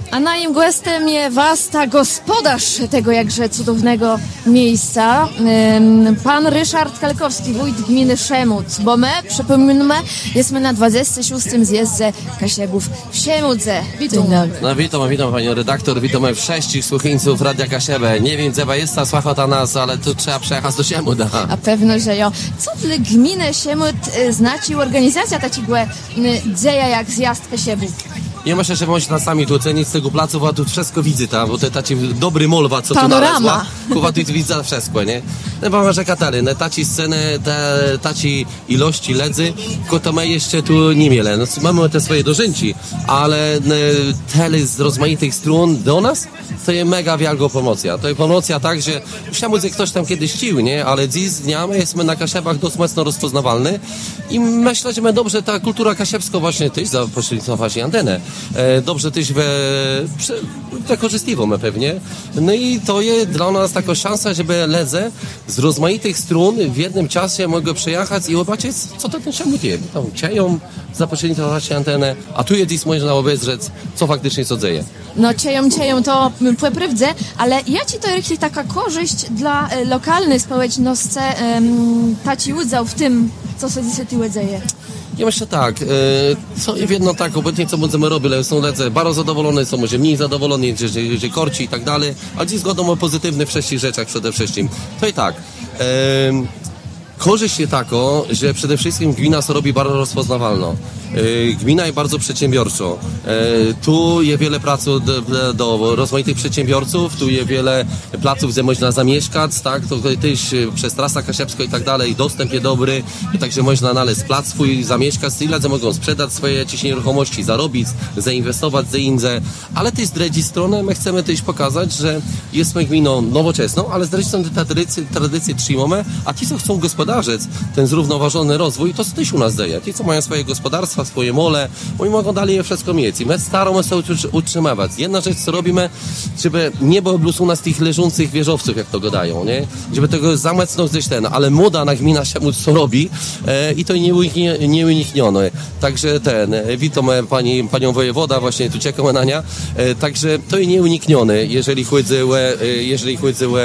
A na im gestem je wasta gospodarz tego jakże cudownego miejsca, pan Ryszard Kalkowski, wójt gminy Szemut, bo my, przypomnijmy, jesteśmy na 26. zjeździe Kasiebów w Szemudze. Witam. No witam panią redaktor, witamy wszystkich słuchańców Radia Kasiebę. Nie wiem, gdzie jest ta słuchata nas, ale tu trzeba przejechać do Szemuda. A pewno, że jo. Co dla gminy Szemut znaczy organizacja takiego dzieja jak zjazd Kasiebów? Ja myślę, że można sami tu ocenić z tego placu, bo tu wszystko widzę tam, bo to taki dobry molwa, co Panorama. tu nalazła. Kuwa tu widzę wszystko, nie? No bo że Katarzyna, taci sceny, taci ilości ledzy, to my jeszcze tu nie miele. No, mamy te swoje dożynci, ale tele z rozmaitych stron do nas, to jest mega wielka promocja. To jest promocja tak, że myślałem, że ktoś tam kiedyś chcił, nie? Ale dziś z dnia my jesteśmy na Kasiebach dość mocno rozpoznawalny i myślę, że my dobrze ta kultura kasiebska właśnie też za pośrednictwem właśnie antenę. Dobrze też wykorzystywał pewnie. No i to jest dla nas taka szansa, żeby ledze z rozmaitych stron w jednym czasie mogły przyjechać i zobaczyć, co to ten Szemut jest. Tam cieją za pośrednictwem właśnie antenę, a tu jest dziś można obejrzeć, co faktycznie co dzieje. No cieją to prawdę, ale ja ci to jest taka korzyść dla lokalnej społeczności, taci udział w tym, co się dzisiaj dzieje. Ja myślę tak, co jest jedno tak, obecnie co będziemy robić, ale są ledze bardzo zadowolone, są może mniej zadowoleni, że korci i tak dalej, ale dziś zgodą o pozytywnych wszystkich rzeczach przede wszystkim. To i tak, korzyść jest tako, że przede wszystkim gmina się robi bardzo rozpoznawalną. Gmina jest bardzo przedsiębiorczo. Tu jest wiele pracy do rozmaitych przedsiębiorców, tu jest wiele placów, gdzie można zamieszkać, tak, to też przez Trasa Kasiebska i tak dalej, dostęp jest dobry, także można znaleźć plac swój, zamieszkać, tyle, że mogą sprzedać swoje jakieś nieruchomości, zarobić, zainwestować za inne, ale też z drugiej strony my chcemy też pokazać, że jesteśmy gminą nowoczesną, ale z drugiej strony te tradycje trzymamy, a ci, co chcą gospodarzyć ten zrównoważony rozwój, to też u nas dzieje. Ci, co mają swoje gospodarstwa, swoje mole, oni mogą dalej je wszystko mieć i my staramy się utrzymywać. Jedna rzecz, co robimy, żeby nie było u nas tych leżących wieżowców, jak to gadają, nie? Żeby tego zamecnąć gdzieś ale moda na gmina Szemut co robi i to nieuniknione. Także witamy panią wojewoda, właśnie tu czekamy na nią, także to jest nieuniknione, jeżeli chodzi o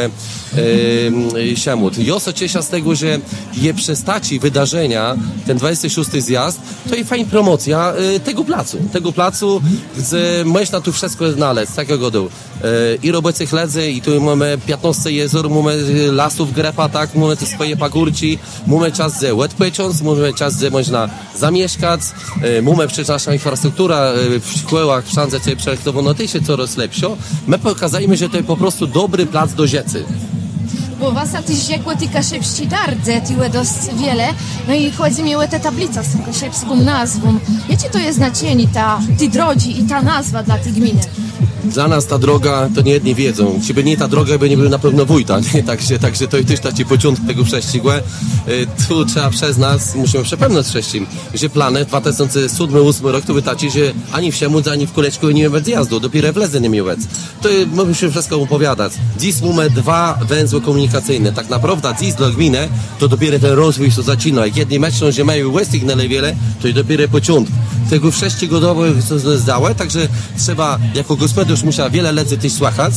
Szemut. Ja się cieszę z tego, że je przestaci wydarzenia, ten 26. zjazd, to jest fajna promocja tego placu, gdzie można tu wszystko znaleźć, takiego dół. I robicie ledzy, i tu mamy 15 jezor, mamy lasów grepa, tak, mamy te swoje pagórci, mamy czas, gdzie odpocząć, mamy czas, gdzie można zamieszkać, mamy przecież nasza infrastruktura w szkołach, wszędzie tutaj projektowana też jest coraz lepsza. My pokazujemy, że to jest po prostu dobry plac do rzeczy. Bo was też rzekło ty kasiebści dardze, tyłe dość wiele, no i chodzi mi o tę tablicę z tą kasiebską nazwą. Jakie to jest znaczenie tej drogi i ta nazwa dla tej gminy? Dla nas ta droga, to nie jedni wiedzą. Gdyby nie ta droga, by nie był na pewno wójta, nie? Także to jest też taki początek tego prześcigu. Tu trzeba przez nas, musimy przepełnić wszystkim, że plany 2007-2008 rok to wytaci, że ani w Szemudze, ani w Kuleczku nie mieć zjazdu, dopiero w Ledze nie mieć. To musimy wszystko opowiadać. Dziś mamy 2 węzły komunikacyjne. Tak naprawdę dziś dla gminy to dopiero ten rozwój się zaczyna. Jak jedni myślą, że mają Westinghouse wiele, to jest dopiero początek. Tego 6-godowego co zdało, także trzeba jako gospodarz musiał wiele ledzy też słuchać,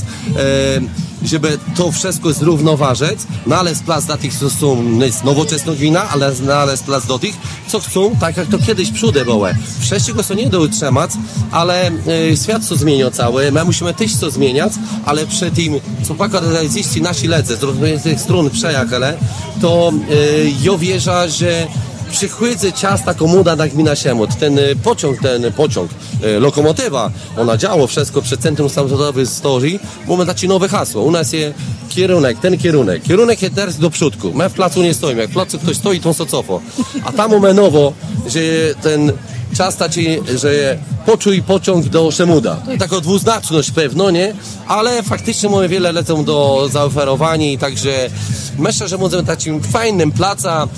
żeby to wszystko zrównoważyć, znaleźć plac dla tych, co są nowoczesną gmina, ale znaleźć plac do tych, co chcą, tak jak to kiedyś przódy było. Wszystkiego się nie da utrzymać, ale świat się zmienia cały, my musimy też co zmieniać, ale przy tym, co pokazali nasi ledzy z różnych stron przejechali, to ja wierzę, że przychodzi czas taką moda na gmina Szemut. Ten pociąg, lokomotywa, ona działa wszystko przed centrum samochodowym stoi, mamy dać nowe hasło. U nas jest kierunek jest teraz do przódku. My w placu nie stoimy, jak w placu ktoś stoi, to się cofa. A tam mamy nowo, że ten czas taki, że poczuj pociąg do Szemuda. To jest taka dwuznaczność pewno, nie? Ale faktycznie mamy wiele lecą do zaoferowania i także myślę, że możemy takim fajnym placa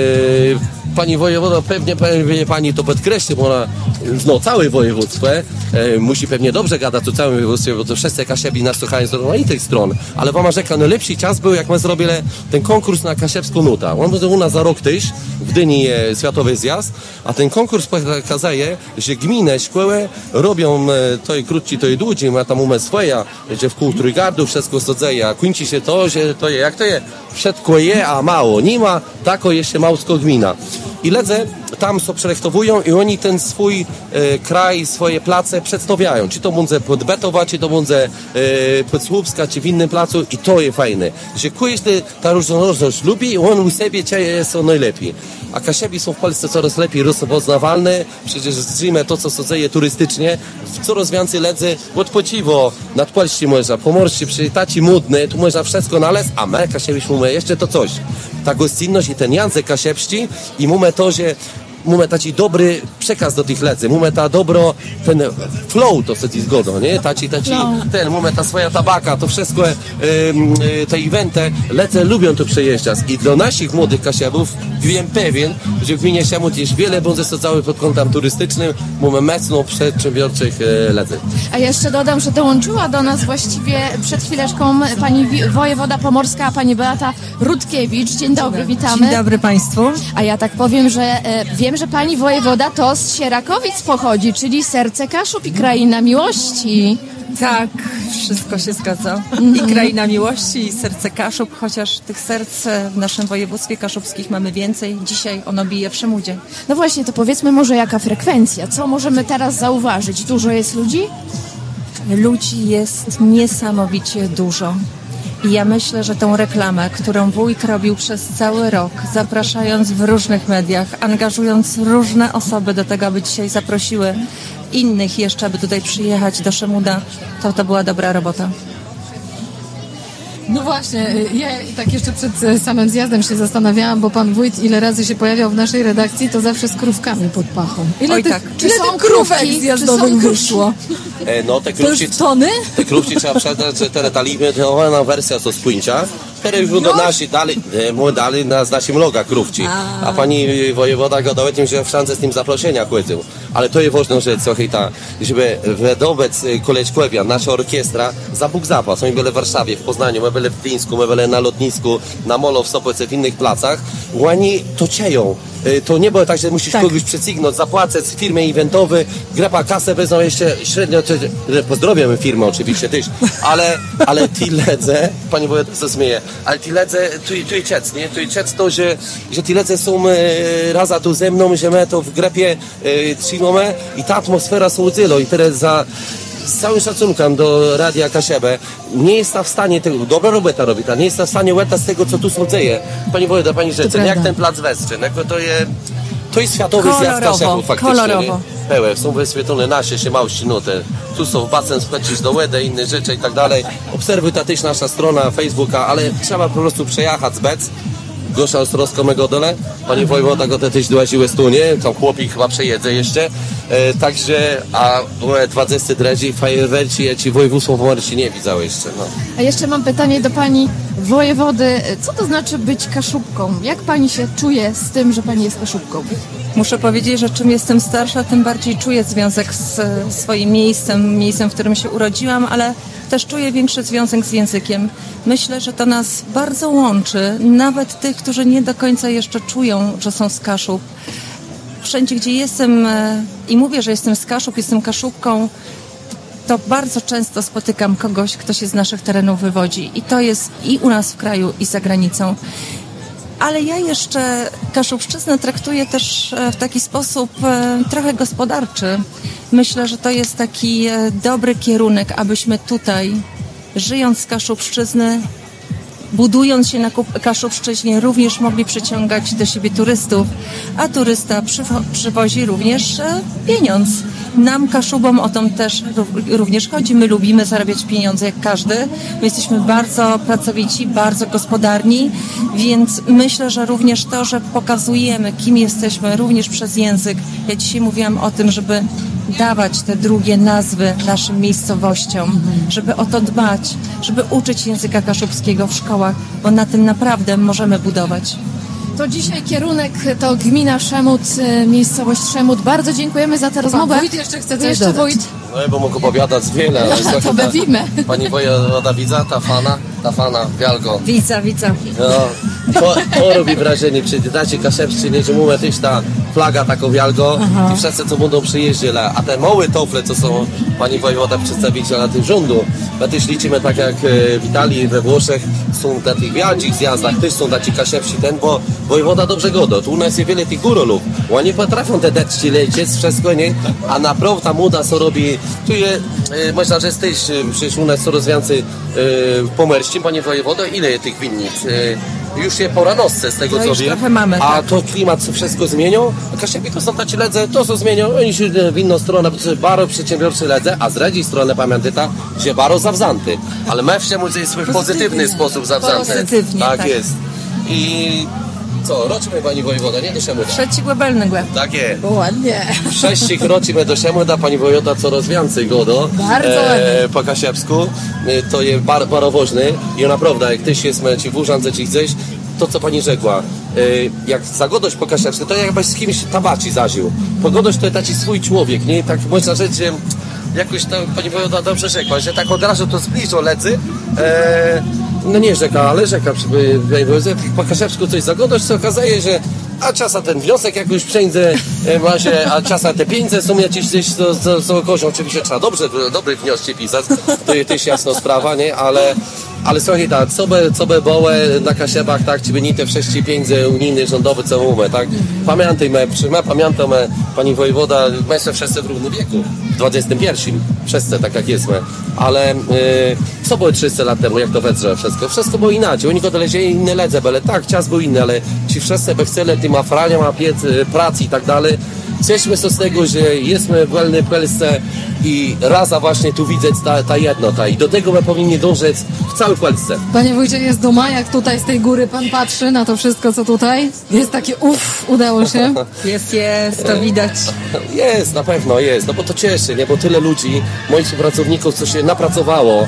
pani wojewoda, pewnie pani to podkreśli, bo ona zna całe województwo, musi pewnie dobrze gadać o całym województwie, bo to wszyscy Kasiebi nas słuchają z rozmaitych stron, ale wam rzeka, najlepszy czas był, jak my zrobili ten konkurs na kasiebską nutę. On był u nas za rok tyś, w Gdyni światowy zjazd, a ten konkurs pokazuje, że gminy, szkoły robią to i krótki, to i dłużej, ma tam umysł swoja, że w kół trójgardu wszystko sadzieje, a kończy się to, że to jest, jak to jest, wszystko je, a mało nie ma, tako jeszcze małsko gmina. I ledze tam co przerechtowują i oni ten swój kraj, swoje place przedstawiają. Czy to będzie pod Betowa, czy to będzie pod Słupska, czy w innym placu i to jest fajne. Że każdy ta różnorodność lubi i on u siebie jest najlepiej. A Kasiebi są w Polsce coraz lepiej rozpoznawalne. Przecież zrzymy to, co się dzieje turystycznie. Coraz więcej ledzy odpoczywo nad Polsce można, pomorście, przyjtaci mudne, tu można wszystko nalec, a my Kasiebi mamy jeszcze to coś. Ta gościnność i ten język kasiebski i mamy to, że mamy taki dobry przekaz do tych ledzy, mamy ta dobro, ten flow to wtedy zgodą, nie? Mamy ta swoja tabaka, to wszystko, te eventy, ledze lubią tu przejeżdżać i dla naszych młodych kasiebów wiem pewien, że w gminie Szemut jest wiele będzie sadzały pod kątem turystycznym, mamy mocno przedsiębiorczych ledzy. A jeszcze dodam, że dołączyła do nas właściwie przed chwileczką pani wojewoda pomorska, pani Beata Rutkiewicz. Dzień dobry, witamy. Dzień dobry Państwu. A ja tak powiem, że wiem, że pani wojewoda to z Sierakowic pochodzi, czyli serce Kaszub i kraina miłości. Tak, wszystko się zgadza. I kraina miłości, i serce Kaszub, chociaż tych serc w naszym województwie kaszubskich mamy więcej. Dzisiaj ono bije w Szemudzie. No właśnie, to powiedzmy może jaka frekwencja? Co możemy teraz zauważyć? Dużo jest ludzi? Ludzi jest niesamowicie dużo. I ja myślę, że tą reklamę, którą wójt robił przez cały rok, zapraszając w różnych mediach, angażując różne osoby do tego, aby dzisiaj zaprosiły innych jeszcze, aby tutaj przyjechać do Szemuda, to była dobra robota. No właśnie, ja tak jeszcze przed samym zjazdem się zastanawiałam, bo pan wójt ile razy się pojawiał w naszej redakcji, to zawsze z krówkami pod pachą. Ile tych krówek zjazdowych wyszło? No, te krówki, te krówki trzeba przedać, że teraz ta limitowana wersja to spłyńcza. Teraz już do nasi dali z naszym loga krówci. A pani wojewoda gadała o tym, że w szance z tym zaproszenia chwycił. Ale to jest ważna rzecz, żeby wobec Koleczkowia, nasza orkiestra, za Bóg zapas. Oni byli w Warszawie, w Poznaniu, my byli w Gdyńsku, my byli na lotnisku, na Molo, w Sopocce, w innych placach. Oni to cieją. To nie było tak, że musisz kogoś przesygnąć, zapłacać firmie eventowej, grepa kasę wezmą jeszcze średnio, pozdrawiamy firmę oczywiście też, ale ti ledze, pani wojewoda się śmieje, ale ti ledze, tu i czec, nie? Tu i czec to, że ti ledze są raza tu ze mną, że my to w grepie trzymamy i ta atmosfera są udzielo i teraz z całym szacunkiem do Radia Kasiebę nie jest w stanie tego, dobra robota robi, nie jest w stanie łetać z tego, co tu się dzieje. Pani wojewoda, pani rzece, jak ten plac Westrzy, to jest światowy zjazd Kasiebów faktycznie. Kolorowo. Pełe, są wyświetlone nasze się małści nuty. Tu są basen, spleczysz do łedy, inne rzeczy i tak dalej. Obserwuj ta też nasza strona Facebooka, ale trzeba po prostu przejechać z Bec. Gosza Ostrowska mego dole. Pani wojewoda go też dołaziły stunie, tam chłopik chyba przejedzie jeszcze. Także, a 20 dreży, fajerwerci, ja ci województwo pomorskie nie widział jeszcze. No. A jeszcze mam pytanie do pani wojewody. Co to znaczy być Kaszubką? Jak pani się czuje z tym, że pani jest Kaszubką? Muszę powiedzieć, że czym jestem starsza, tym bardziej czuję związek z swoim miejscem, w którym się urodziłam, ale też czuję większy związek z językiem. Myślę, że to nas bardzo łączy, nawet tych, którzy nie do końca jeszcze czują, że są z Kaszub. Wszędzie, gdzie jestem i mówię, że jestem z Kaszub, jestem Kaszubką, to bardzo często spotykam kogoś, kto się z naszych terenów wywodzi. I to jest i u nas w kraju, i za granicą. Ale ja jeszcze Kaszubszczyznę traktuję też w taki sposób trochę gospodarczy. Myślę, że to jest taki dobry kierunek, abyśmy tutaj, żyjąc z Kaszubszczyzny, budując się na Kaszubszczyźnie, również mogli przyciągać do siebie turystów, a turysta przywozi również pieniądz. Nam, Kaszubom, o to też również chodzi. My lubimy zarabiać pieniądze jak każdy. My jesteśmy bardzo pracowici, bardzo gospodarni, więc myślę, że również to, że pokazujemy, kim jesteśmy, również przez język. Ja dzisiaj mówiłam o tym, żeby dawać te drugie nazwy naszym miejscowościom, żeby o to dbać, żeby uczyć języka kaszubskiego w szkołach, bo na tym naprawdę możemy budować. To dzisiaj kierunek to gmina Szemut, miejscowość Szemut. Bardzo dziękujemy za tę rozmowę. Wójt jeszcze chce coś dodać. Wójt. No ja bym mógł opowiadać wiele, ale to bawimy. Pani wojewoda widza, ta fana, wielko. Widza. No, to robi wrażenie, przyjeżdżacie Kaszepscy, nie mówię, też ta flaga taką wielko i wszyscy co będą przyjeździć, a te małe tofle, co są pani wojewoda przedstawiciela tym rządu, my też liczymy tak jak w Italii, we Włoszech są na tych wielkich zjazdach, też są tacy Kaszepscy bo wojewoda dobrze godo, tu u nas jest wiele tych górolów, oni potrafią te deczki lecieć, wszystko, nie? A naprawdę ta moda, co robi, tu jest, można, że jesteś, przecież u nas coraz więcej w Pomerściu, panie wojewodo, ile jest tych winnic? Już je po ranowce z tego no co już wiem, trochę mamy, a tak. to klimat co wszystko zmienią, a Kaszepy to są tacy ledze, to co zmienią, oni się w inną stronę, bardzo przedsiębiorczy ledze, a z drugiej strony pamiętajcie, że bardzo zawzanty, ale my wszemu jest w pozytywny sposób zawzanty. Pozytywnie, tak. jest. I co, roczmy pani wojewoda, nie do Szemuda. Trzeci głębelny głęb. Tak jest. Ładnie. Sześcik roczimy do Szemuda, pani wojewoda coraz więcej godo. Bardzo ładnie. Po Kasiepsku. To jest bardzo ważne i naprawdę, jak tyś jest ci w urzędzie, czy chcesz, to co pani rzekła, jak zagodość po Kasiepsku, to jakbyś z kimś tabaci zażył. Pogodość to jest taki swój człowiek, nie? Tak można rzec, że jakoś to pani wojewoda dobrze rzekła, że tak od razu to zbliżą lecy. No nie rzeka, ale rzeka po Kaszepsku coś zagodość, co okazuje, że a czasem ten wniosek jakoś przejdzie, a czasem te pieniądze są jakieś gdzieś co kozią. Oczywiście trzeba dobry wniosek pisać, to jest też jasna sprawa, nie? Ale słuchaj, tak, co by było na Kasiebach, tak, czy by nie te wszystkie pieniądze unijne, rządowe, co mówimy, tak? Pamiętajmy, pamiętamy, pani wojewoda, my są wszyscy w równym wieku, w XXI, wszyscy, tak jak jesteśmy, ale co było 300 lat temu, jak to wedrze wszystko było inaczej, oni go inne ledze, ale tak, czas był inny, ale ci wszyscy by chcieli tym afraniom, pracy i tak dalej. Cieszmy się z tego, że jesteśmy w wolnej Polsce i raza właśnie tu widzę ta jednota i do tego my powinni dążyć w całej Polsce. Panie wójcie, jest duma, jak tutaj z tej góry pan patrzy na to wszystko, co tutaj? Jest takie udało się? Jest, to widać. Jest, na pewno jest, no bo to cieszy, nie? Bo tyle ludzi, moich współpracowników, co się napracowało,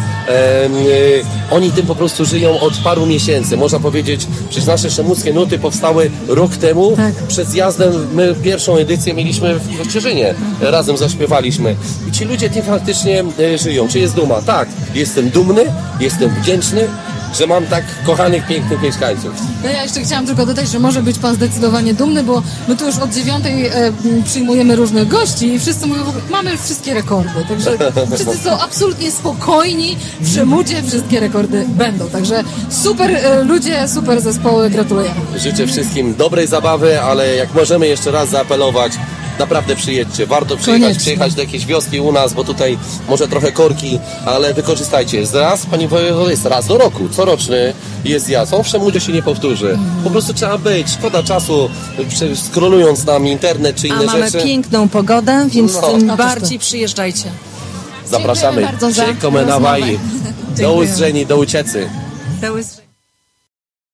oni tym po prostu żyją od paru miesięcy, można powiedzieć, przecież nasze szemuckie nuty powstały rok temu, tak. Przed zjazdem my pierwszą edycję mieliśmy w Cieszynie, razem zaśpiewaliśmy i ci ludzie tym faktycznie żyją. Czy jest duma? Tak, jestem dumny, jestem wdzięczny, że mam tak kochanych, pięknych mieszkańców. No ja jeszcze chciałam tylko dodać, że może być pan zdecydowanie dumny, bo my tu już od 9 przyjmujemy różnych gości i wszyscy mówią, mamy już wszystkie rekordy, także wszyscy są absolutnie spokojni, w Szemudzie wszystkie rekordy będą, także super ludzie, super zespoły, gratulujemy. Życzę wszystkim dobrej zabawy, ale jak możemy jeszcze raz zaapelować, naprawdę przyjedźcie, warto przyjechać do jakiejś wioski u nas, bo tutaj może trochę korki, ale wykorzystajcie. Pani wojewoda jest raz do roku, coroczny jest zjazd, on w Szemudzie się nie powtórzy. Po prostu trzeba być, szkoda czasu, scrollując nam internet czy inne rzeczy. A mamy piękną pogodę, więc tym bardziej przyjeżdżajcie. Zapraszamy. Dziękujemy bardzo za Czekamy na Waj. Do uzdrzeni, do uciecy.